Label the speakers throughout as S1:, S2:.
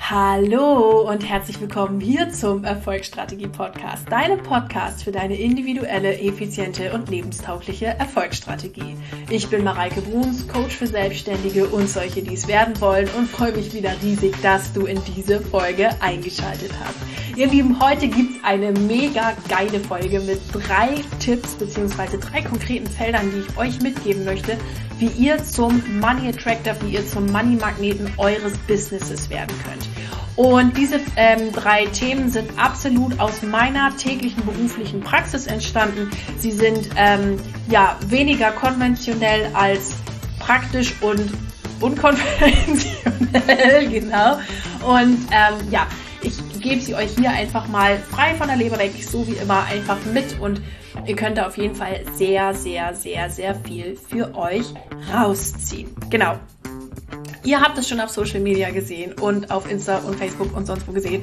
S1: Hallo und herzlich willkommen hier zum Erfolgsstrategie-Podcast, deinem Podcast für deine individuelle, effiziente und lebenstaugliche Erfolgsstrategie. Ich bin Mareike Bruns, Coach für Selbstständige und solche, die es werden wollen, und freue mich wieder riesig, dass du in diese Folge eingeschaltet hast. Ihr Lieben, heute gibt es eine mega geile Folge mit 3 Tipps bzw. 3 konkreten Feldern, die ich euch mitgeben möchte, wie ihr zum Money Attractor, wie ihr zum Money Magneten eures Businesses werden könnt. Und diese 3 Themen sind absolut aus meiner täglichen beruflichen Praxis entstanden. Sie sind weniger konventionell als praktisch und unkonventionell, genau. Und ich gebe sie euch hier einfach mal frei von der Leber weg, so wie immer, einfach mit, und ihr könnt da auf jeden Fall sehr, sehr, sehr, sehr viel für euch rausziehen. Genau. Ihr habt es schon auf Social Media gesehen und auf Insta und Facebook und sonst wo gesehen.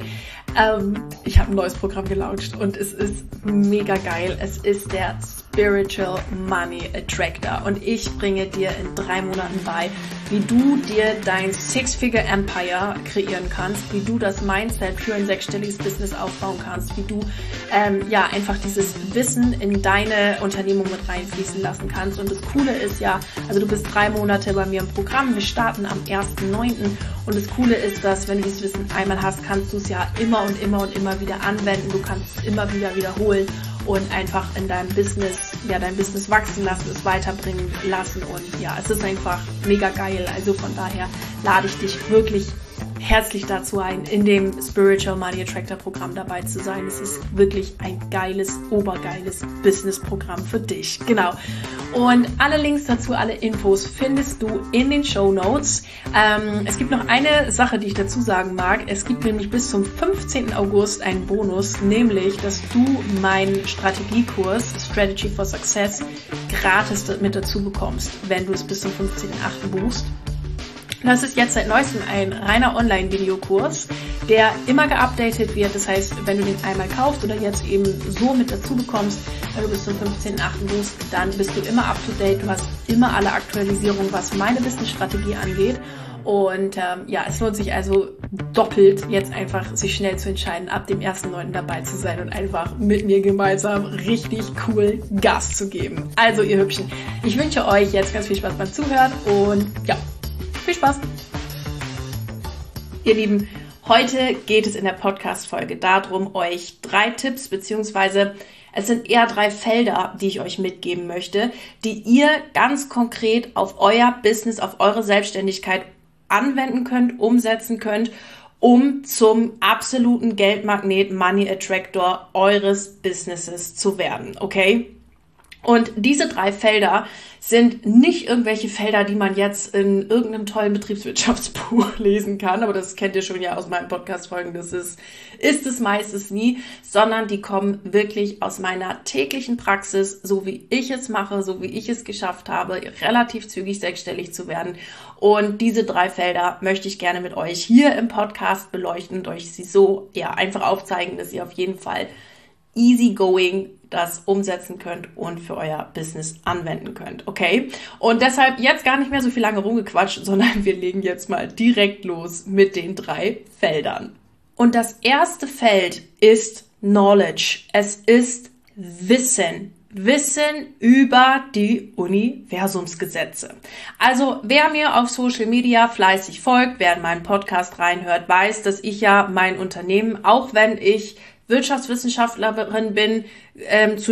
S1: Ich habe ein neues Programm gelauncht und es ist mega geil. Es ist der Spiritual Money Attractor und ich bringe dir in 3 Monaten bei, wie du dir dein Six-Figure Empire kreieren kannst, wie du das Mindset für ein 6-stelliges Business aufbauen kannst, wie du einfach dieses Wissen in deine Unternehmung mit reinfließen lassen kannst. Und das Coole ist ja, also du bist 3 Monate bei mir im Programm, wir starten am 1.9. und das Coole ist, dass wenn du dieses Wissen einmal hast, kannst du es ja immer und immer und immer wieder anwenden, du kannst es immer wieder wiederholen und einfach in deinem Business, dein Business wachsen lassen, es weiterbringen lassen, und es ist einfach mega geil. Also von daher lade ich dich wirklich herzlich dazu ein, in dem Spiritual Money Attractor Programm dabei zu sein. Es ist wirklich ein geiles, obergeiles Business-Programm für dich. Genau. Und alle Links dazu, alle Infos findest du in den Shownotes. Es gibt noch eine Sache, die ich dazu sagen mag. Es gibt nämlich bis zum 15. August einen Bonus, nämlich, dass du meinen Strategiekurs Strategy for Success gratis mit dazu bekommst, wenn du es bis zum 15.8. buchst. Das ist jetzt seit neuestem ein reiner Online-Videokurs, der immer geupdatet wird. Das heißt, wenn du den einmal kaufst oder jetzt eben so mit dazu bekommst, wenn du bis zum 15.8. buchst, dann bist du immer up to date. Du hast immer alle Aktualisierungen, was meine Business-Strategie angeht. Und es lohnt sich also doppelt, jetzt einfach sich schnell zu entscheiden, ab dem 1.9. dabei zu sein und einfach mit mir gemeinsam richtig cool Gas zu geben. Also ihr Hübschen, ich wünsche euch jetzt ganz viel Spaß beim Zuhören und viel Spaß! Ihr Lieben, heute geht es in der Podcast-Folge darum, euch 3 Tipps, beziehungsweise es sind eher 3 Felder, die ich euch mitgeben möchte, die ihr ganz konkret auf euer Business, auf eure Selbstständigkeit anwenden könnt, umsetzen könnt, um zum absoluten Geldmagnet, Money Attractor eures Businesses zu werden, okay? Und diese 3 Felder sind nicht irgendwelche Felder, die man jetzt in irgendeinem tollen Betriebswirtschaftsbuch lesen kann, aber das kennt ihr schon ja aus meinen Podcast-Folgen, das ist es meistens nie, sondern die kommen wirklich aus meiner täglichen Praxis, so wie ich es mache, so wie ich es geschafft habe, relativ zügig 6-stellig zu werden. Und diese 3 Felder möchte ich gerne mit euch hier im Podcast beleuchten und euch sie so einfach aufzeigen, dass ihr auf jeden Fall easygoing das umsetzen könnt und für euer Business anwenden könnt, okay? Und deshalb jetzt gar nicht mehr so viel lange rumgequatscht, sondern wir legen jetzt mal direkt los mit den 3 Feldern. Und das erste Feld ist Knowledge. Es ist Wissen. Wissen über die Universumsgesetze. Also wer mir auf Social Media fleißig folgt, wer in meinen Podcast reinhört, weiß, dass ich ja mein Unternehmen, auch wenn ich Wirtschaftswissenschaftlerin bin, zu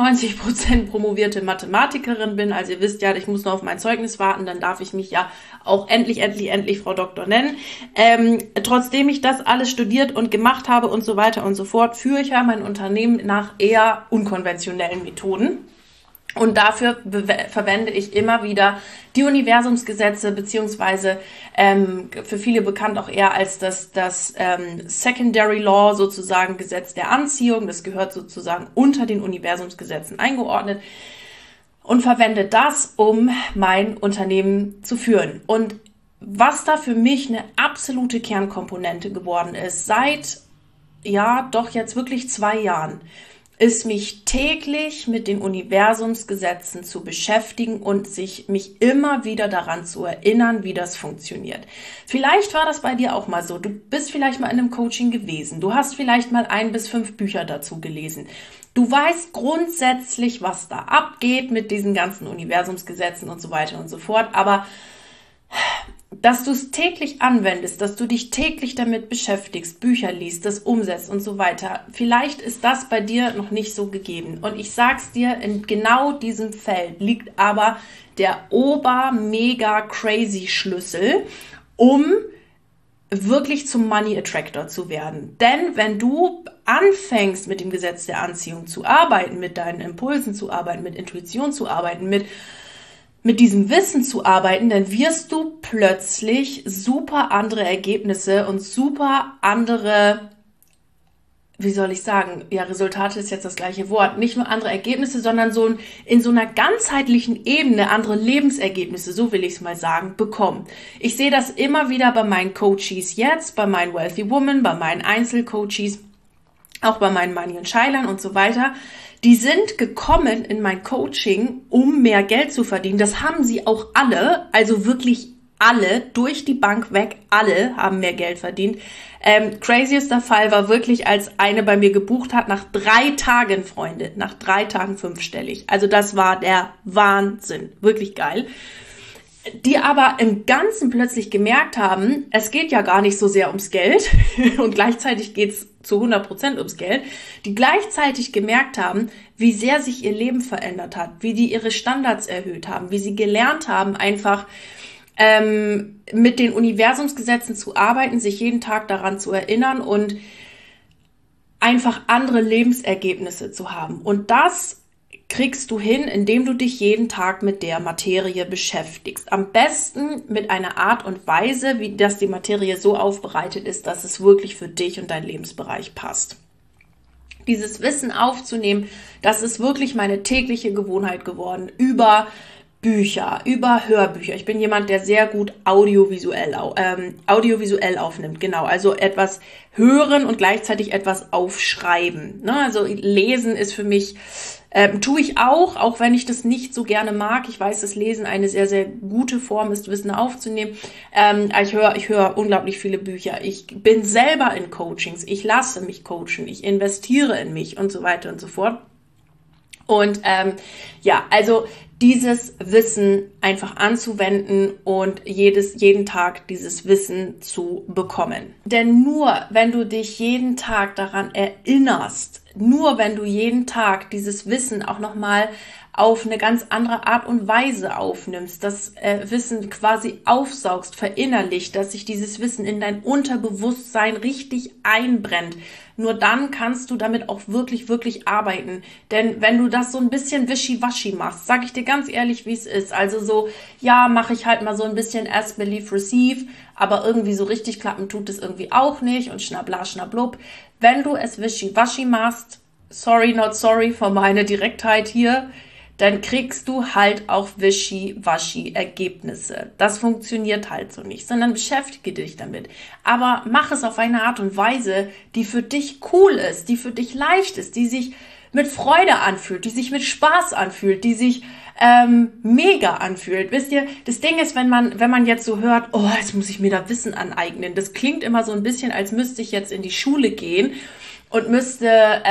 S1: 99% promovierte Mathematikerin bin. Also ihr wisst ja, ich muss noch auf mein Zeugnis warten, dann darf ich mich ja auch endlich Frau Doktor nennen. Trotzdem ich das alles studiert und gemacht habe und so weiter und so fort, führe ich ja mein Unternehmen nach eher unkonventionellen Methoden. Und dafür verwende ich immer wieder die Universumsgesetze, beziehungsweise für viele bekannt auch eher als das Secondary Law, sozusagen Gesetz der Anziehung. Das gehört sozusagen unter den Universumsgesetzen eingeordnet, und verwende das, um mein Unternehmen zu führen. Und was da für mich eine absolute Kernkomponente geworden ist, seit jetzt wirklich 2 Jahren, ist mich täglich mit den Universumsgesetzen zu beschäftigen und mich immer wieder daran zu erinnern, wie das funktioniert. Vielleicht war das bei dir auch mal so. Du bist vielleicht mal in einem Coaching gewesen. Du hast vielleicht mal 1 bis 5 Bücher dazu gelesen. Du weißt grundsätzlich, was da abgeht mit diesen ganzen Universumsgesetzen und so weiter und so fort. Aber dass du es täglich anwendest, dass du dich täglich damit beschäftigst, Bücher liest, das umsetzt und so weiter. Vielleicht ist das bei dir noch nicht so gegeben. Und ich sag's dir, in genau diesem Feld liegt aber der Ober-Mega-Crazy-Schlüssel, um wirklich zum Money Attractor zu werden. Denn wenn du anfängst, mit dem Gesetz der Anziehung zu arbeiten, mit deinen Impulsen zu arbeiten, mit Intuition zu arbeiten, mit diesem Wissen zu arbeiten, dann wirst du plötzlich super andere Ergebnisse und super andere, wie soll ich sagen, ja, Resultate ist jetzt das gleiche Wort, nicht nur andere Ergebnisse, sondern in so einer ganzheitlichen Ebene andere Lebensergebnisse, so will ich es mal sagen, bekommen. Ich sehe das immer wieder bei meinen Coaches jetzt, bei meinen Wealthy Women, bei meinen Einzelcoaches, auch bei meinen Money und Scheilern und so weiter. Die sind gekommen in mein Coaching, um mehr Geld zu verdienen. Das haben sie auch alle, also wirklich alle, durch die Bank weg, alle haben mehr Geld verdient. Craziester Fall war wirklich, als eine bei mir gebucht hat, nach 3 Tagen, Freunde, nach 3 Tagen 5-stellig. Also das war der Wahnsinn, wirklich geil. Die aber im Ganzen plötzlich gemerkt haben, es geht ja gar nicht so sehr ums Geld und gleichzeitig geht's zu 100% ums Geld, die gleichzeitig gemerkt haben, wie sehr sich ihr Leben verändert hat, wie die ihre Standards erhöht haben, wie sie gelernt haben, einfach mit den Universumsgesetzen zu arbeiten, sich jeden Tag daran zu erinnern und einfach andere Lebensergebnisse zu haben. Und das kriegst du hin, indem du dich jeden Tag mit der Materie beschäftigst. Am besten mit einer Art und Weise, wie das die Materie so aufbereitet ist, dass es wirklich für dich und deinen Lebensbereich passt. Dieses Wissen aufzunehmen, das ist wirklich meine tägliche Gewohnheit geworden, über Bücher, über Hörbücher. Ich bin jemand, der sehr gut audiovisuell aufnimmt. Genau, also etwas hören und gleichzeitig etwas aufschreiben. Ne? Also lesen ist für mich, tue ich auch wenn ich das nicht so gerne mag. Ich weiß, dass Lesen eine sehr, sehr gute Form ist, Wissen aufzunehmen. Ich höre unglaublich viele Bücher. Ich bin selber in Coachings. Ich lasse mich coachen. Ich investiere in mich und so weiter und so fort. Und also dieses Wissen einfach anzuwenden und jeden Tag dieses Wissen zu bekommen. Denn nur wenn du dich jeden Tag daran erinnerst, nur wenn du jeden Tag dieses Wissen auch nochmal auf eine ganz andere Art und Weise aufnimmst, das Wissen quasi aufsaugst, verinnerlicht, dass sich dieses Wissen in dein Unterbewusstsein richtig einbrennt. Nur dann kannst du damit auch wirklich, wirklich arbeiten. Denn wenn du das so ein bisschen wischiwaschi machst, sag ich dir ganz ehrlich, wie es ist. Also so, ja, mache ich halt mal so ein bisschen Ask, Believe, Receive, aber irgendwie so richtig klappen tut es irgendwie auch nicht und schnabla, schnablub. Wenn du es wischiwaschi machst, sorry, not sorry für meine Direktheit hier, dann kriegst du halt auch wischiwaschi Ergebnisse. Das funktioniert halt so nicht, sondern beschäftige dich damit. Aber mach es auf eine Art und Weise, die für dich cool ist, die für dich leicht ist, die sich mit Freude anfühlt, die sich mit Spaß anfühlt, die sich mega anfühlt. Wisst ihr, das Ding ist, wenn man jetzt so hört, oh, jetzt muss ich mir da Wissen aneignen. Das klingt immer so ein bisschen, als müsste ich jetzt in die Schule gehen und müsste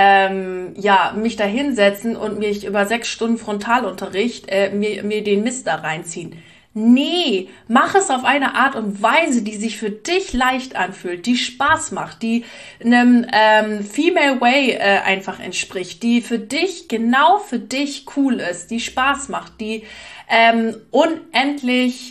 S1: mich da hinsetzen und mich über 6 Stunden Frontalunterricht mir den Mist da reinziehen. Nee, mach es auf eine Art und Weise, die sich für dich leicht anfühlt, die Spaß macht, die einem Female Way einfach entspricht, die für dich, genau für dich cool ist, die Spaß macht, die unendlich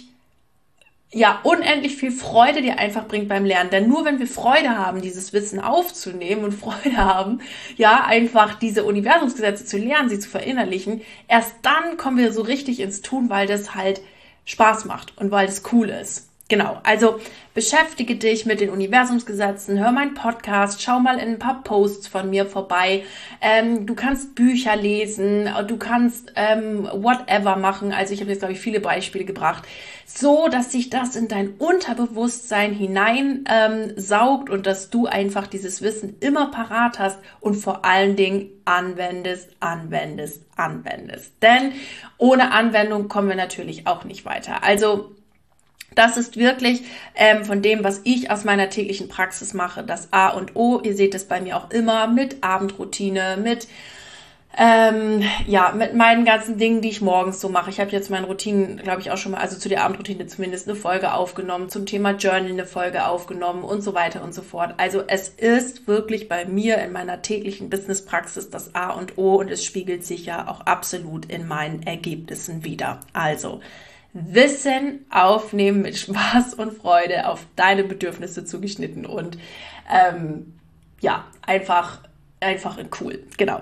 S1: viel Freude dir einfach bringt beim Lernen. Denn nur wenn wir Freude haben, dieses Wissen aufzunehmen und Freude haben, einfach diese Universumsgesetze zu lernen, sie zu verinnerlichen, erst dann kommen wir so richtig ins Tun, weil das halt Spaß macht und weil es cool ist. Genau, also beschäftige dich mit den Universumsgesetzen, hör meinen Podcast, schau mal in ein paar Posts von mir vorbei. Du kannst Bücher lesen, du kannst whatever machen. Also ich habe jetzt, glaube ich, viele Beispiele gebracht, so dass sich das in dein Unterbewusstsein hinein saugt und dass du einfach dieses Wissen immer parat hast und vor allen Dingen anwendest. Denn ohne Anwendung kommen wir natürlich auch nicht weiter. Also das ist wirklich von dem, was ich aus meiner täglichen Praxis mache, das A und O. Ihr seht es bei mir auch immer mit Abendroutine, mit meinen ganzen Dingen, die ich morgens so mache. Ich habe jetzt meine Routinen, glaube ich, auch schon mal, also zu der Abendroutine zumindest eine Folge aufgenommen, zum Thema Journal eine Folge aufgenommen und so weiter und so fort. Also es ist wirklich bei mir in meiner täglichen Businesspraxis das A und O und es spiegelt sich ja auch absolut in meinen Ergebnissen wider. Also Wissen aufnehmen mit Spaß und Freude, auf deine Bedürfnisse zugeschnitten und einfach cool. Genau.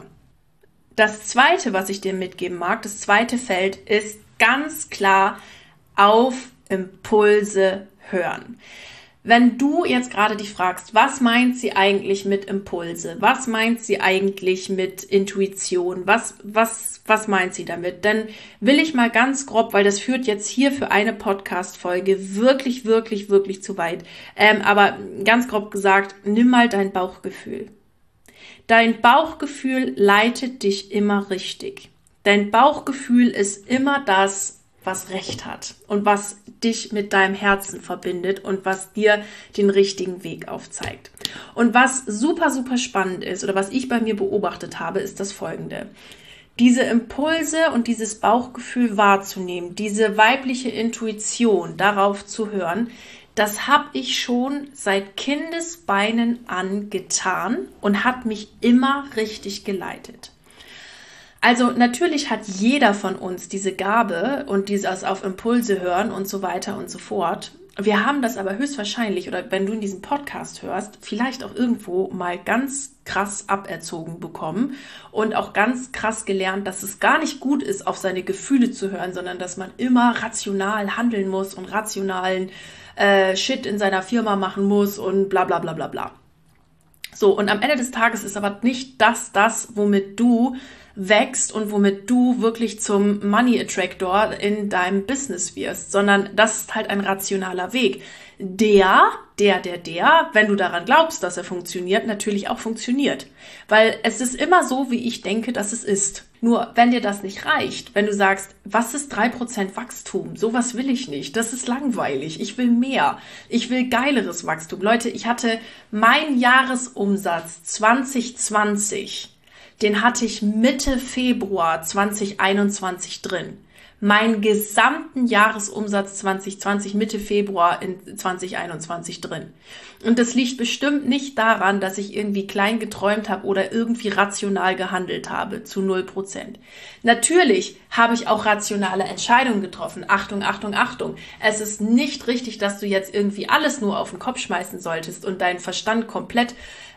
S1: Das zweite, was ich dir mitgeben mag, das zweite Feld ist ganz klar auf Impulse hören. Wenn du jetzt gerade dich fragst, was meint sie eigentlich mit Impulse? Was meint sie eigentlich mit Intuition? Was meint sie damit? Dann will ich mal ganz grob, weil das führt jetzt hier für eine Podcast-Folge wirklich, wirklich, wirklich zu weit. Aber ganz grob gesagt, nimm mal dein Bauchgefühl. Dein Bauchgefühl leitet dich immer richtig. Dein Bauchgefühl ist immer das, was Recht hat und was dich mit deinem Herzen verbindet und was dir den richtigen Weg aufzeigt. Und was super, super spannend ist oder was ich bei mir beobachtet habe, ist das Folgende. Diese Impulse und dieses Bauchgefühl wahrzunehmen, diese weibliche Intuition, darauf zu hören, das habe ich schon seit Kindesbeinen an getan und hat mich immer richtig geleitet. Also natürlich hat jeder von uns diese Gabe und dieses auf Impulse hören und so weiter und so fort. Wir haben das aber höchstwahrscheinlich, oder wenn du in diesem Podcast hörst, vielleicht auch irgendwo mal ganz krass aberzogen bekommen und auch ganz krass gelernt, dass es gar nicht gut ist, auf seine Gefühle zu hören, sondern dass man immer rational handeln muss und rationalen Shit in seiner Firma machen muss und bla bla bla bla bla. So, und am Ende des Tages ist aber nicht das, womit du wächst und womit du wirklich zum Money Attractor in deinem Business wirst, sondern das ist halt ein rationaler Weg, der, wenn du daran glaubst, dass er funktioniert, natürlich auch funktioniert. Weil es ist immer so, wie ich denke, dass es ist. Nur, wenn dir das nicht reicht, wenn du sagst, was ist 3% Wachstum? Sowas will ich nicht. Das ist langweilig. Ich will mehr. Ich will geileres Wachstum. Leute, ich hatte meinen Jahresumsatz 2020, den hatte ich Mitte Februar 2021 drin. Meinen gesamten Jahresumsatz 2020 Mitte Februar in 2021 drin. Und das liegt bestimmt nicht daran, dass ich irgendwie klein geträumt habe oder irgendwie rational gehandelt habe, zu 0%. Natürlich habe ich auch rationale Entscheidungen getroffen. Achtung, Achtung, Achtung. Es ist nicht richtig, dass du jetzt irgendwie alles nur auf den Kopf schmeißen solltest und deinen Verstand komplett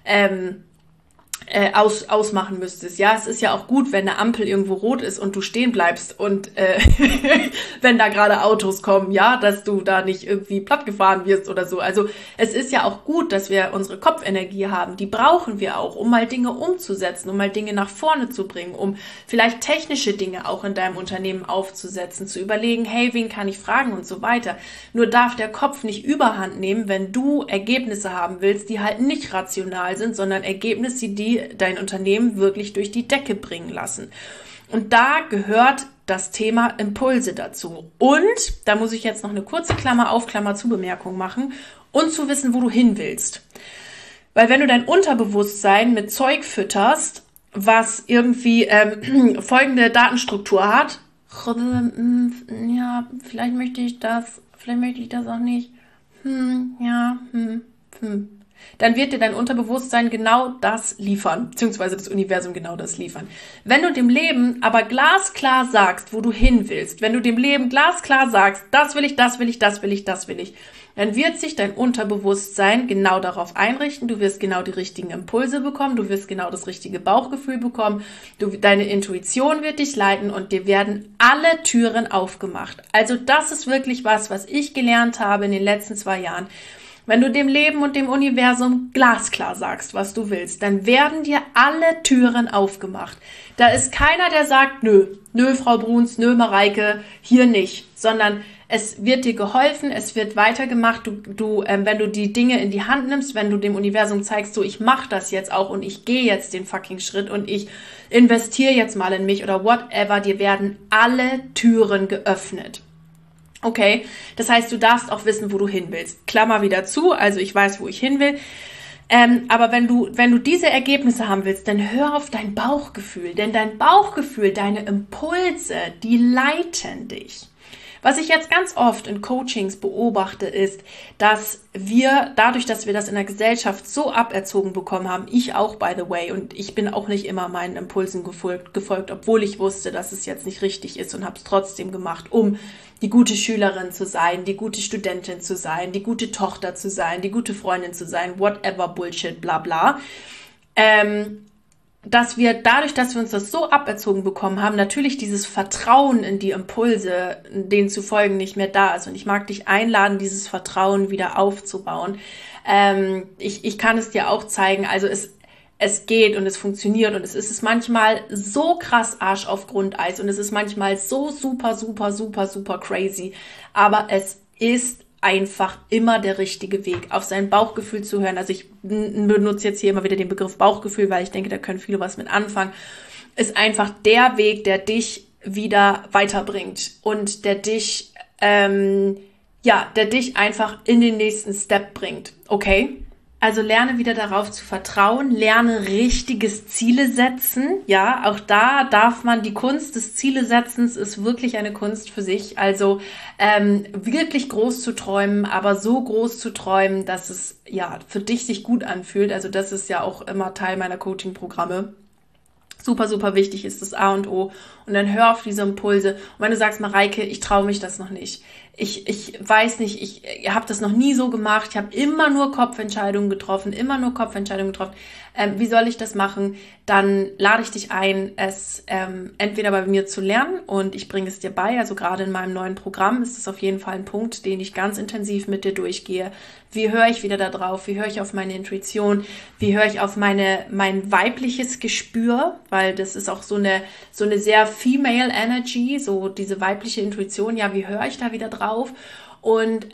S1: ausmachen müsstest. Ja, es ist ja auch gut, wenn eine Ampel irgendwo rot ist und du stehen bleibst und wenn da gerade Autos kommen, ja, dass du da nicht irgendwie plattgefahren wirst oder so. Also es ist ja auch gut, dass wir unsere Kopfenergie haben. Die brauchen wir auch, um mal Dinge umzusetzen, um mal Dinge nach vorne zu bringen, um vielleicht technische Dinge auch in deinem Unternehmen aufzusetzen, zu überlegen, hey, wen kann ich fragen und so weiter. Nur darf der Kopf nicht überhand nehmen, wenn du Ergebnisse haben willst, die halt nicht rational sind, sondern Ergebnisse, die dein Unternehmen wirklich durch die Decke bringen lassen. Und da gehört das Thema Impulse dazu. Und da muss ich jetzt noch eine kurze Klammer auf, Klammer zu Bemerkung machen und zu wissen, wo du hin willst. Weil wenn du dein Unterbewusstsein mit Zeug fütterst, was irgendwie folgende Datenstruktur hat, ja, vielleicht möchte ich das auch nicht, dann wird dir dein Unterbewusstsein genau das liefern, beziehungsweise das Universum genau das liefern. Wenn du dem Leben aber glasklar sagst, wo du hin willst, wenn du dem Leben glasklar sagst, das will ich, das will ich, das will ich, das will ich, dann wird sich dein Unterbewusstsein genau darauf einrichten. Du wirst genau die richtigen Impulse bekommen, du wirst genau das richtige Bauchgefühl bekommen, deine Intuition wird dich leiten und dir werden alle Türen aufgemacht. Also das ist wirklich was ich gelernt habe in den letzten 2 Jahren. Wenn du dem Leben und dem Universum glasklar sagst, was du willst, dann werden dir alle Türen aufgemacht. Da ist keiner, der sagt, nö, Frau Bruns, nö, Mareike, hier nicht, sondern es wird dir geholfen, es wird weitergemacht. Wenn du die Dinge in die Hand nimmst, wenn du dem Universum zeigst, so, ich mache das jetzt auch und ich gehe jetzt den fucking Schritt und ich investiere jetzt mal in mich oder whatever, dir werden alle Türen geöffnet. Okay, das heißt, du darfst auch wissen, wo du hin willst. Klammer wieder zu, also ich weiß, wo ich hin will. Aber wenn du diese Ergebnisse haben willst, dann hör auf dein Bauchgefühl. Denn dein Bauchgefühl, deine Impulse, die leiten dich. Was ich jetzt ganz oft in Coachings beobachte, ist, dass dadurch, dass wir das in der Gesellschaft so aberzogen bekommen haben, ich auch, by the way, und ich bin auch nicht immer meinen Impulsen gefolgt, obwohl ich wusste, dass es jetzt nicht richtig ist und habe es trotzdem gemacht, um die gute Schülerin zu sein, die gute Studentin zu sein, die gute Tochter zu sein, die gute Freundin zu sein, whatever Bullshit, bla bla. Dass wir dadurch, dass wir uns das so aberzogen bekommen haben, natürlich dieses Vertrauen in die Impulse, denen zu folgen, nicht mehr da ist. Und ich mag dich einladen, dieses Vertrauen wieder aufzubauen. Ich kann es dir auch zeigen. Also es geht und es funktioniert und es ist manchmal so krass Arsch auf Grundeis und es ist manchmal so super, super, super, super crazy. Aber es ist einfach immer der richtige Weg, auf sein Bauchgefühl zu hören. Also ich benutze jetzt hier immer wieder den Begriff Bauchgefühl, weil ich denke, da können viele was mit anfangen. Ist einfach der Weg, der dich wieder weiterbringt und der dich einfach in den nächsten Step bringt. Okay? Also lerne wieder darauf zu vertrauen, lerne richtiges Ziele setzen. Ja, auch da darf man, die Kunst des Zielesetzens ist wirklich eine Kunst für sich. Also wirklich groß zu träumen, aber so groß zu träumen, dass es ja für dich sich gut anfühlt. Also das ist ja auch immer Teil meiner Coaching-Programme. Super, super wichtig ist das A und O. Und dann hör auf diese Impulse. Und wenn du sagst, Mareike, ich traue mich das noch nicht. Ich weiß nicht, ich habe das noch nie so gemacht. Ich habe immer nur Kopfentscheidungen getroffen. Wie soll ich das machen? Dann lade ich dich ein, es entweder bei mir zu lernen und ich bringe es dir bei. Also gerade in meinem neuen Programm ist das auf jeden Fall ein Punkt, den ich ganz intensiv mit dir durchgehe. Wie höre ich wieder da drauf? Wie höre ich auf meine Intuition? Wie höre ich auf mein weibliches Gespür? Weil das ist auch so eine sehr female Energy, so diese weibliche Intuition. Ja, wie höre ich da wieder drauf? Und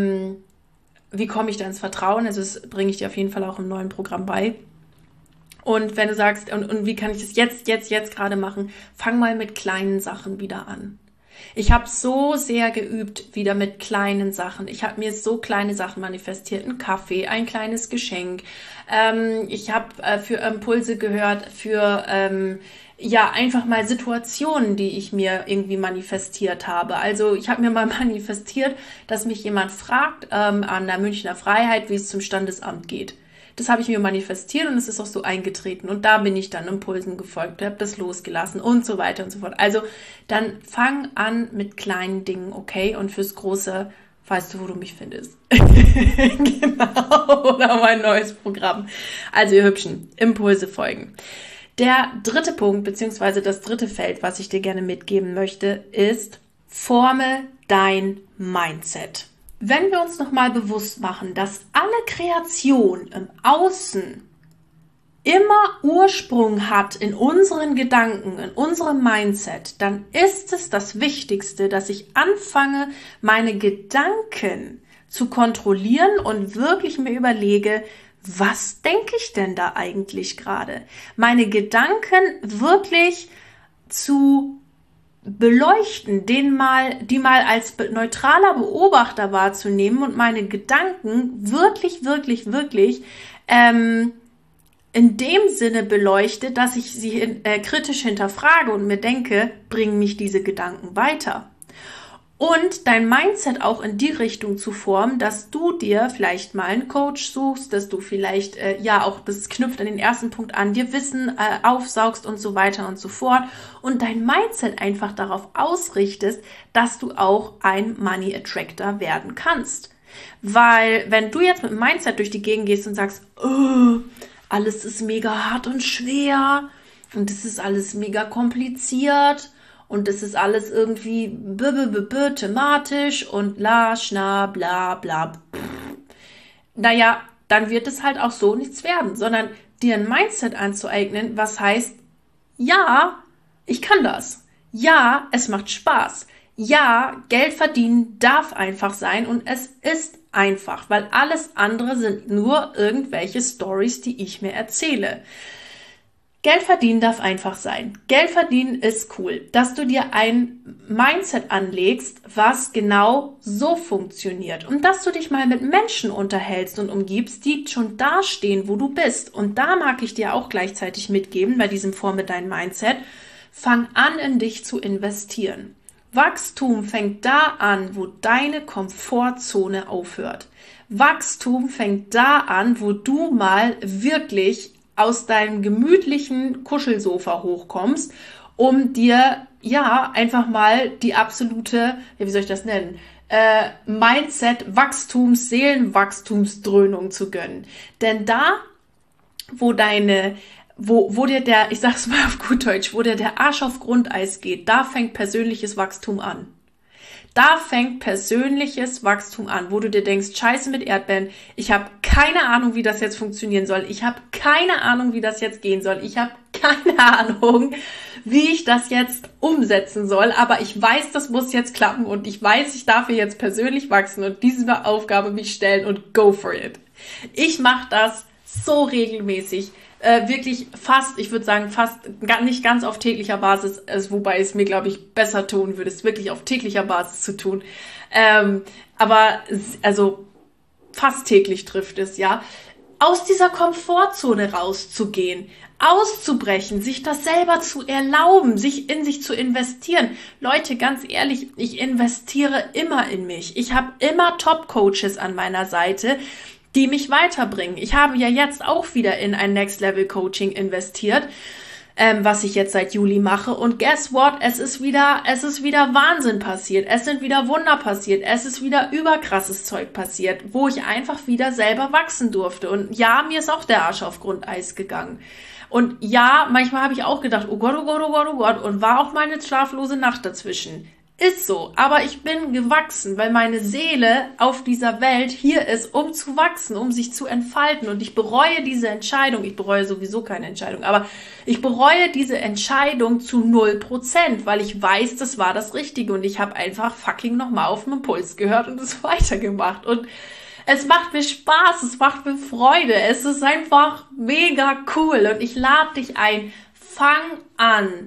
S1: wie komme ich da ins Vertrauen? Also das bringe ich dir auf jeden Fall auch im neuen Programm bei. Und wenn du sagst, und wie kann ich das jetzt gerade machen? Fang mal mit kleinen Sachen wieder an. Ich habe so sehr geübt wieder mit kleinen Sachen. Ich habe mir so kleine Sachen manifestiert. Ein Kaffee, ein kleines Geschenk. Ich habe für Impulse gehört, für einfach mal Situationen, die ich mir irgendwie manifestiert habe. Also ich habe mir mal manifestiert, dass mich jemand fragt an der Münchner Freiheit, wie es zum Standesamt geht. Das habe ich mir manifestiert und es ist auch so eingetreten. Und da bin ich dann Impulsen gefolgt, habe das losgelassen und so weiter und so fort. Also dann fang an mit kleinen Dingen, okay? Und fürs Große weißt du, wo du mich findest. Genau, oder mein neues Programm. Also ihr Hübschen, Impulse folgen. Der dritte Punkt, beziehungsweise das dritte Feld, was ich dir gerne mitgeben möchte, ist, forme dein Mindset. Wenn wir uns nochmal bewusst machen, dass alle Kreation im Außen immer Ursprung hat in unseren Gedanken, in unserem Mindset, dann ist es das Wichtigste, dass ich anfange, meine Gedanken zu kontrollieren und wirklich mir überlege, was denke ich denn da eigentlich gerade? Meine Gedanken wirklich zu beleuchten, die mal als neutraler Beobachter wahrzunehmen und meine Gedanken wirklich in dem Sinne beleuchte, dass ich sie kritisch hinterfrage und mir denke, bringen mich diese Gedanken weiter. Und dein Mindset auch in die Richtung zu formen, dass du dir vielleicht mal einen Coach suchst, dass du vielleicht, das knüpft an den ersten Punkt an, dir Wissen aufsaugst und so weiter und so fort und dein Mindset einfach darauf ausrichtest, dass du auch ein Money Attractor werden kannst. Weil wenn du jetzt mit dem Mindset durch die Gegend gehst und sagst, oh, alles ist mega hart und schwer und es ist alles mega kompliziert und es ist alles irgendwie thematisch und la, schna, bla, bla. Naja, dann wird es halt auch so nichts werden, sondern dir ein Mindset anzueignen, was heißt, ja, ich kann das. Ja, es macht Spaß. Ja, Geld verdienen darf einfach sein und es ist einfach, weil alles andere sind nur irgendwelche Stories, die ich mir erzähle. Geld verdienen darf einfach sein. Geld verdienen ist cool, dass du dir ein Mindset anlegst, was genau so funktioniert und dass du dich mal mit Menschen unterhältst und umgibst, die schon da stehen, wo du bist. Und da mag ich dir auch gleichzeitig mitgeben, bei diesem Form dein Mindset, fang an, in dich zu investieren. Wachstum fängt da an, wo deine Komfortzone aufhört. Wachstum fängt da an, wo du mal wirklich aus deinem gemütlichen Kuschelsofa hochkommst, um dir einfach mal die absolute, wie soll ich das nennen, Mindset-Wachstums-, Seelenwachstumsdröhnung zu gönnen. Denn da, wo dir der, ich sag's mal auf gut Deutsch, wo dir der Arsch auf Grundeis geht, da fängt persönliches Wachstum an. Da fängt persönliches Wachstum an, wo du dir denkst, Scheiße mit Erdbeeren, ich habe keine Ahnung, wie das jetzt funktionieren soll. Ich habe keine Ahnung, wie das jetzt gehen soll. Ich habe keine Ahnung, wie ich das jetzt umsetzen soll. Aber ich weiß, das muss jetzt klappen und ich weiß, ich darf hier jetzt persönlich wachsen und diese Aufgabe mich stellen und go for it. Ich mache das so regelmäßig. Wirklich fast, ich würde sagen, fast nicht ganz auf täglicher Basis, wobei es mir, glaube ich, besser tun würde, es wirklich auf täglicher Basis zu tun. Aber also fast täglich trifft es, ja. Aus dieser Komfortzone rauszugehen, auszubrechen, sich das selber zu erlauben, sich in sich zu investieren. Leute, ganz ehrlich, ich investiere immer in mich. Ich habe immer Top-Coaches an meiner Seite, die mich weiterbringen. Ich habe ja jetzt auch wieder in ein Next-Level-Coaching investiert, was ich jetzt seit Juli mache. Und guess what? Es ist wieder Wahnsinn passiert. Es sind wieder Wunder passiert. Es ist wieder überkrasses Zeug passiert, wo ich einfach wieder selber wachsen durfte. Und ja, mir ist auch der Arsch auf Grundeis gegangen. Und ja, manchmal habe ich auch gedacht, oh Gott, oh Gott, oh Gott, oh Gott. Und war auch mal eine schlaflose Nacht dazwischen. Ist so, aber ich bin gewachsen, weil meine Seele auf dieser Welt hier ist, um zu wachsen, um sich zu entfalten. Und ich bereue diese Entscheidung. Ich bereue sowieso keine Entscheidung, aber ich bereue diese Entscheidung zu 0%, weil ich weiß, das war das Richtige. Und ich habe einfach fucking nochmal auf den Impuls gehört und es weitergemacht. Und es macht mir Spaß, es macht mir Freude. Es ist einfach mega cool. Und ich lade dich ein, fang an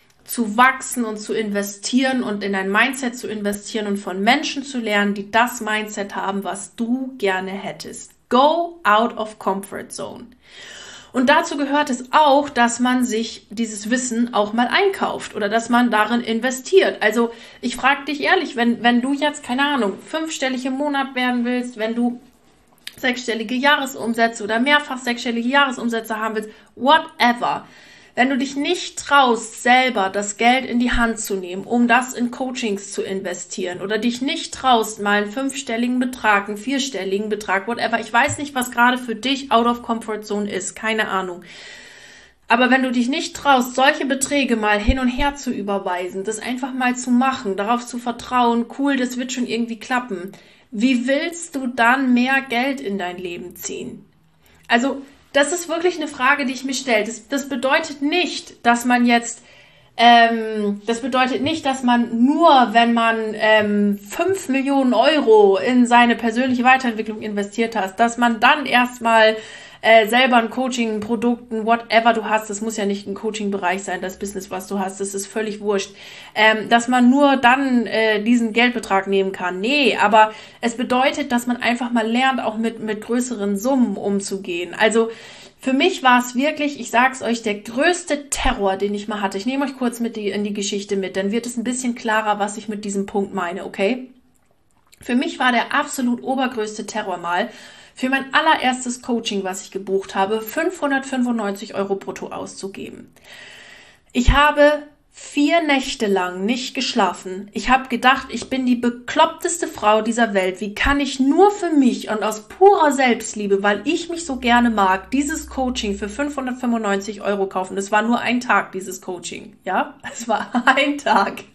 S1: zu wachsen und zu investieren und in ein Mindset zu investieren und von Menschen zu lernen, die das Mindset haben, was du gerne hättest. Go out of comfort zone. Und dazu gehört es auch, dass man sich dieses Wissen auch mal einkauft oder dass man darin investiert. Also ich frage dich ehrlich, wenn du jetzt, keine Ahnung, 5-stellig im Monat werden willst, wenn du 6-stellige Jahresumsätze oder mehrfach 6-stellige Jahresumsätze haben willst, whatever. Wenn du dich nicht traust, selber das Geld in die Hand zu nehmen, um das in Coachings zu investieren oder dich nicht traust, mal einen 5-stelligen Betrag, einen 4-stelligen Betrag, whatever. Ich weiß nicht, was gerade für dich out of comfort zone ist, keine Ahnung. Aber wenn du dich nicht traust, solche Beträge mal hin und her zu überweisen, das einfach mal zu machen, darauf zu vertrauen, cool, das wird schon irgendwie klappen. Wie willst du dann mehr Geld in dein Leben ziehen? Also, das ist wirklich eine Frage, die ich mir stelle. Das bedeutet nicht, dass man jetzt, dass man nur, wenn man 5 Millionen Euro in seine persönliche Weiterentwicklung investiert hat, dass man dann erstmal selber ein Coaching, ein Produkt, ein whatever du hast, das muss ja nicht ein Coaching-Bereich sein, das Business, was du hast, das ist völlig wurscht, dass man nur dann diesen Geldbetrag nehmen kann. Nee, aber es bedeutet, dass man einfach mal lernt, auch mit größeren Summen umzugehen. Also für mich war es wirklich, ich sag's euch, der größte Terror, den ich mal hatte. Ich nehme euch kurz in die Geschichte mit, dann wird es ein bisschen klarer, was ich mit diesem Punkt meine, okay? Für mich war der absolut obergrößte Terror mal, für mein allererstes Coaching, was ich gebucht habe, 595 € brutto auszugeben. Ich habe 4 Nächte lang nicht geschlafen. Ich habe gedacht, ich bin die bekloppteste Frau dieser Welt. Wie kann ich nur für mich und aus purer Selbstliebe, weil ich mich so gerne mag, dieses Coaching für 595 € kaufen? Das war nur ein Tag, dieses Coaching. Ja, es war ein Tag.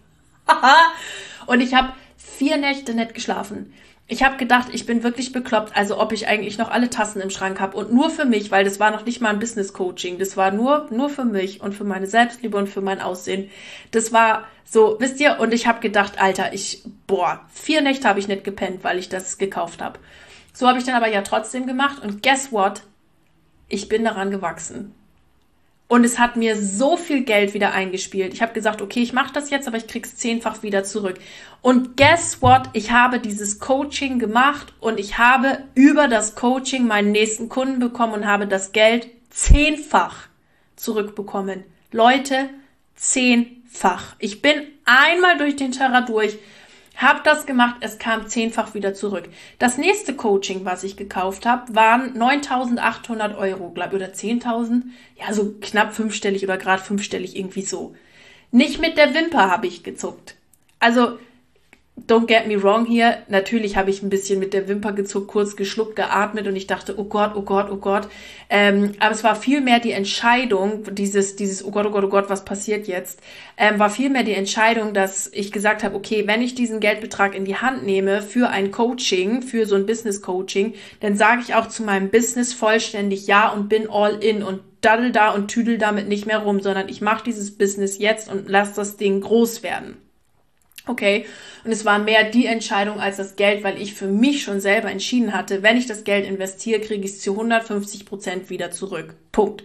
S1: Und ich habe 4 Nächte nicht geschlafen. Ich habe gedacht, ich bin wirklich bekloppt, also ob ich eigentlich noch alle Tassen im Schrank habe und nur für mich, weil das war noch nicht mal ein Business-Coaching, das war nur für mich und für meine Selbstliebe und für mein Aussehen. Das war so, wisst ihr, und ich habe gedacht, Alter, 4 Nächte habe ich nicht gepennt, weil ich das gekauft habe. So habe ich dann aber ja trotzdem gemacht und guess what? Ich bin daran gewachsen. Und es hat mir so viel Geld wieder eingespielt. Ich habe gesagt, okay, ich mache das jetzt, aber ich krieg's 10-fach wieder zurück. Und guess what? Ich habe dieses Coaching gemacht und ich habe über das Coaching meinen nächsten Kunden bekommen und habe das Geld 10-fach zurückbekommen. Leute, 10-fach. Ich bin einmal durch den Terror durch, habe das gemacht, es kam 10-fach wieder zurück. Das nächste Coaching, was ich gekauft habe, waren 9.800 €, glaube ich, oder 10.000. Ja, so knapp 5-stellig oder gerade 5-stellig, irgendwie so. Nicht mit der Wimper habe ich gezuckt. Also, don't get me wrong hier. Natürlich habe ich ein bisschen mit der Wimper gezuckt, kurz geschluckt, geatmet und ich dachte, oh Gott, oh Gott, oh Gott. Aber es war vielmehr die Entscheidung, dieses oh Gott, oh Gott, oh Gott, was passiert jetzt? War vielmehr die Entscheidung, dass ich gesagt habe, okay, wenn ich diesen Geldbetrag in die Hand nehme für ein Coaching, für so ein Business-Coaching, dann sage ich auch zu meinem Business vollständig ja und bin all in und daddel da und tüdel damit nicht mehr rum, sondern ich mache dieses Business jetzt und lasse das Ding groß werden. Okay, und es war mehr die Entscheidung als das Geld, weil ich für mich schon selber entschieden hatte, wenn ich das Geld investiere, kriege ich es zu 150% wieder zurück. Punkt.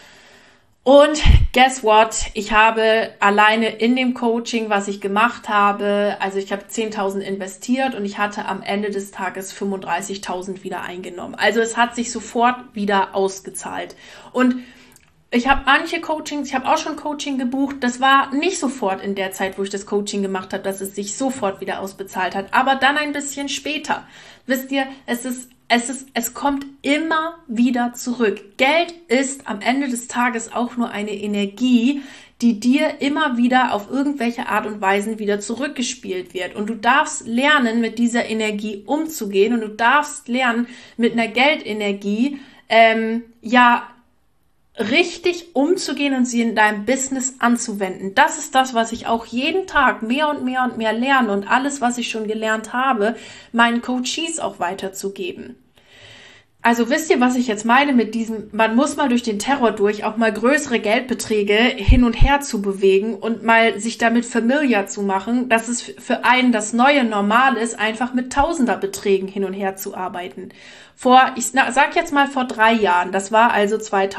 S1: Und guess what? Ich habe alleine in dem Coaching, was ich gemacht habe, also ich habe 10.000 investiert und ich hatte am Ende des Tages 35.000 wieder eingenommen. Also es hat sich sofort wieder ausgezahlt. Und ich habe manche Coachings, ich habe auch schon Coaching gebucht, das war nicht sofort in der Zeit, wo ich das Coaching gemacht habe, dass es sich sofort wieder ausbezahlt hat, aber dann ein bisschen später. Wisst ihr, es kommt immer wieder zurück. Geld ist am Ende des Tages auch nur eine Energie, die dir immer wieder auf irgendwelche Art und Weise wieder zurückgespielt wird. Und du darfst lernen, mit dieser Energie umzugehen und du darfst lernen, mit einer Geldenergie, richtig umzugehen und sie in deinem Business anzuwenden. Das ist das, was ich auch jeden Tag mehr und mehr und mehr lerne und alles, was ich schon gelernt habe, meinen Coaches auch weiterzugeben. Also wisst ihr, was ich jetzt meine mit diesem, man muss mal durch den Terror durch, auch mal größere Geldbeträge hin und her zu bewegen und mal sich damit familiar zu machen, dass es für einen das neue Normal ist, einfach mit Tausenderbeträgen hin und her zu arbeiten. Ich sag jetzt mal vor 3 Jahren, das war also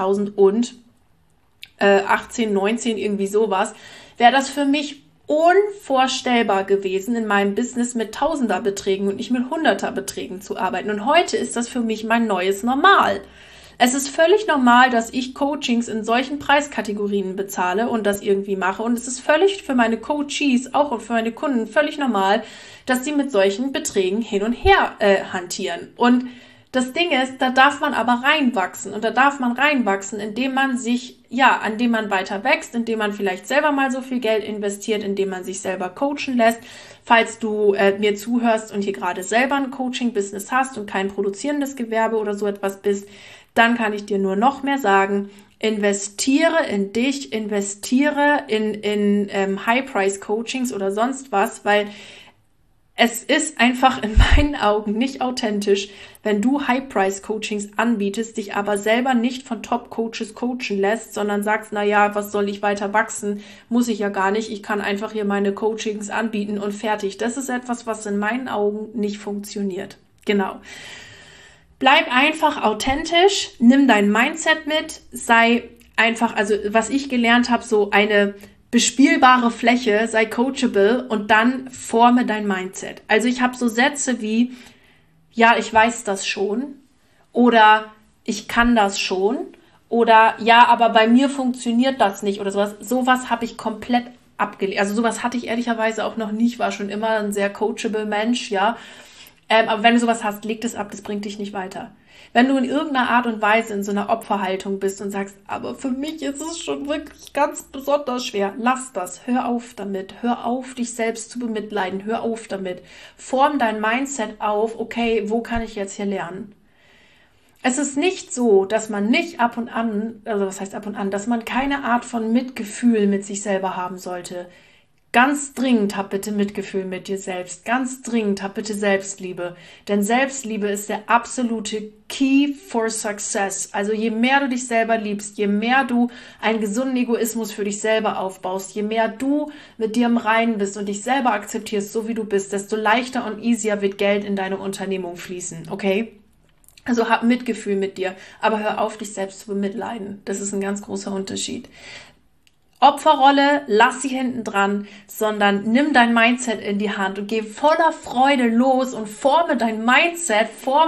S1: 2018, 19, irgendwie sowas, wäre das für mich unvorstellbar gewesen, in meinem Business mit Tausenderbeträgen und nicht mit Hunderterbeträgen zu arbeiten. Und heute ist das für mich mein neues Normal. Es ist völlig normal, dass ich Coachings in solchen Preiskategorien bezahle und das irgendwie mache. Und es ist völlig für meine Coaches, auch und für meine Kunden, völlig normal, dass sie mit solchen Beträgen hin und her hantieren. Und das Ding ist, da darf man aber reinwachsen. Und da darf man reinwachsen, indem man indem man weiter wächst, indem man vielleicht selber mal so viel Geld investiert, indem man sich selber coachen lässt. Falls du mir zuhörst und hier gerade selber ein Coaching-Business hast und kein produzierendes Gewerbe oder so etwas bist, dann kann ich dir nur noch mehr sagen, investiere in dich, investiere in High-Price-Coachings oder sonst was, weil es ist einfach in meinen Augen nicht authentisch, wenn du High-Price-Coachings anbietest, dich aber selber nicht von Top-Coaches coachen lässt, sondern sagst, naja, was soll ich weiter wachsen? Muss ich ja gar nicht. Ich kann einfach hier meine Coachings anbieten und fertig. Das ist etwas, was in meinen Augen nicht funktioniert. Genau. Bleib einfach authentisch, nimm dein Mindset mit, sei einfach, also was ich gelernt habe, so eine bespielbare Fläche, sei coachable und dann forme dein Mindset. Also ich habe so Sätze wie, ja, ich weiß das schon oder ich kann das schon oder ja, aber bei mir funktioniert das nicht oder sowas. Sowas habe ich komplett abgelehnt. Also sowas hatte ich ehrlicherweise auch noch nie. Ich war schon immer ein sehr coachable Mensch, ja. Aber wenn du sowas hast, leg das ab, das bringt dich nicht weiter. Wenn du in irgendeiner Art und Weise in so einer Opferhaltung bist und sagst, aber für mich ist es schon wirklich ganz besonders schwer, lass das, hör auf damit, hör auf, dich selbst zu bemitleiden, hör auf damit. Form dein Mindset auf, okay, wo kann ich jetzt hier lernen? Es ist nicht so, dass man nicht ab und an, also was heißt ab und an, dass man keine Art von Mitgefühl mit sich selber haben sollte. Ganz dringend hab bitte Mitgefühl mit dir selbst. Ganz dringend hab bitte Selbstliebe. Denn Selbstliebe ist der absolute Key for Success. Also je mehr du dich selber liebst, je mehr du einen gesunden Egoismus für dich selber aufbaust, je mehr du mit dir im Reinen bist und dich selber akzeptierst, so wie du bist, desto leichter und easier wird Geld in deine Unternehmung fließen. Okay? Also hab Mitgefühl mit dir, aber hör auf, dich selbst zu bemitleiden. Das ist ein ganz großer Unterschied. Opferrolle, lass sie hinten dran, sondern nimm dein Mindset in die Hand und geh voller Freude los und forme dein Mindset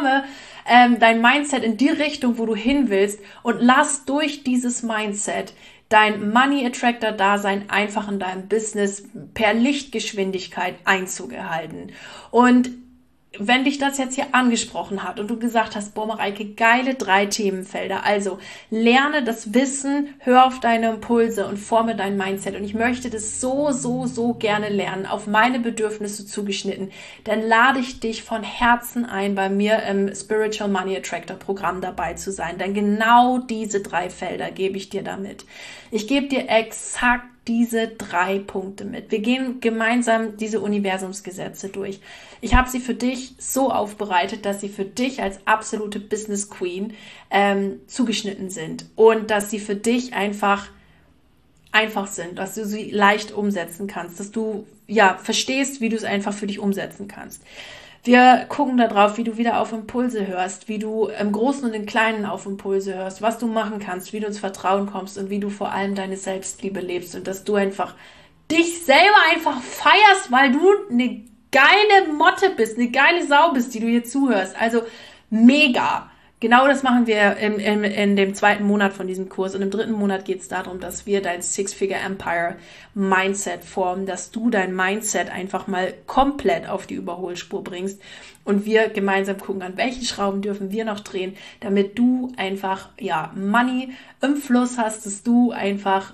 S1: in die Richtung, wo du hin willst und lass durch dieses Mindset dein Money Attractor Dasein einfach in deinem Business per Lichtgeschwindigkeit Einzug erhalten. Und wenn dich das jetzt hier angesprochen hat und du gesagt hast, boah Mareike, geile 3 Themenfelder, also lerne das Wissen, hör auf deine Impulse und forme dein Mindset und ich möchte das so gerne lernen, auf meine Bedürfnisse zugeschnitten, dann lade ich dich von Herzen ein, bei mir im Spiritual Money Attractor Programm dabei zu sein, denn genau diese 3 Felder gebe ich dir damit. Ich gebe dir exakt diese 3 Punkte mit. Wir gehen gemeinsam diese Universumsgesetze durch. Ich habe sie für dich so aufbereitet, dass sie für dich als absolute Business Queen zugeschnitten sind und dass sie für dich einfach sind, dass du sie leicht umsetzen kannst, dass du verstehst, wie du es einfach für dich umsetzen kannst. Wir gucken darauf, wie du wieder auf Impulse hörst, wie du im Großen und im Kleinen auf Impulse hörst, was du machen kannst, wie du ins Vertrauen kommst und wie du vor allem deine Selbstliebe lebst und dass du einfach dich selber einfach feierst, weil du eine geile Motte bist, eine geile Sau bist, die du hier zuhörst. Also mega. Genau das machen wir in dem 2. Monat von diesem Kurs und im 3. Monat geht es darum, dass wir dein Six-Figure-Empire-Mindset formen, dass du dein Mindset einfach mal komplett auf die Überholspur bringst und wir gemeinsam gucken, an welchen Schrauben dürfen wir noch drehen, damit du einfach Money im Fluss hast, dass du einfach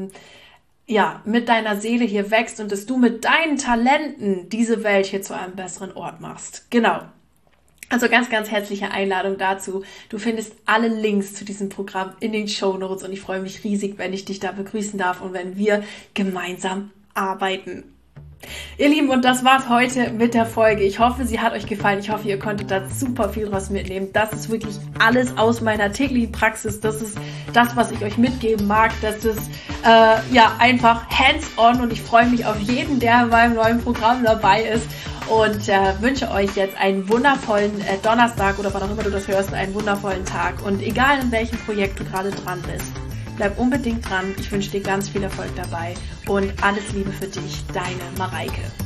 S1: mit deiner Seele hier wächst und dass du mit deinen Talenten diese Welt hier zu einem besseren Ort machst. Genau. Also ganz, ganz herzliche Einladung dazu. Du findest alle Links zu diesem Programm in den Shownotes und ich freue mich riesig, wenn ich dich da begrüßen darf und wenn wir gemeinsam arbeiten. Ihr Lieben, und das war's heute mit der Folge. Ich hoffe, sie hat euch gefallen. Ich hoffe, ihr konntet da super viel draus mitnehmen. Das ist wirklich alles aus meiner täglichen Praxis. Das ist das, was ich euch mitgeben mag. Das ist einfach hands-on und ich freue mich auf jeden, der in meinem neuen Programm dabei ist. Und wünsche euch jetzt einen wundervollen Donnerstag oder wann auch immer du das hörst, einen wundervollen Tag. Und egal in welchem Projekt du gerade dran bist, bleib unbedingt dran. Ich wünsche dir ganz viel Erfolg dabei und alles Liebe für dich, deine Mareike.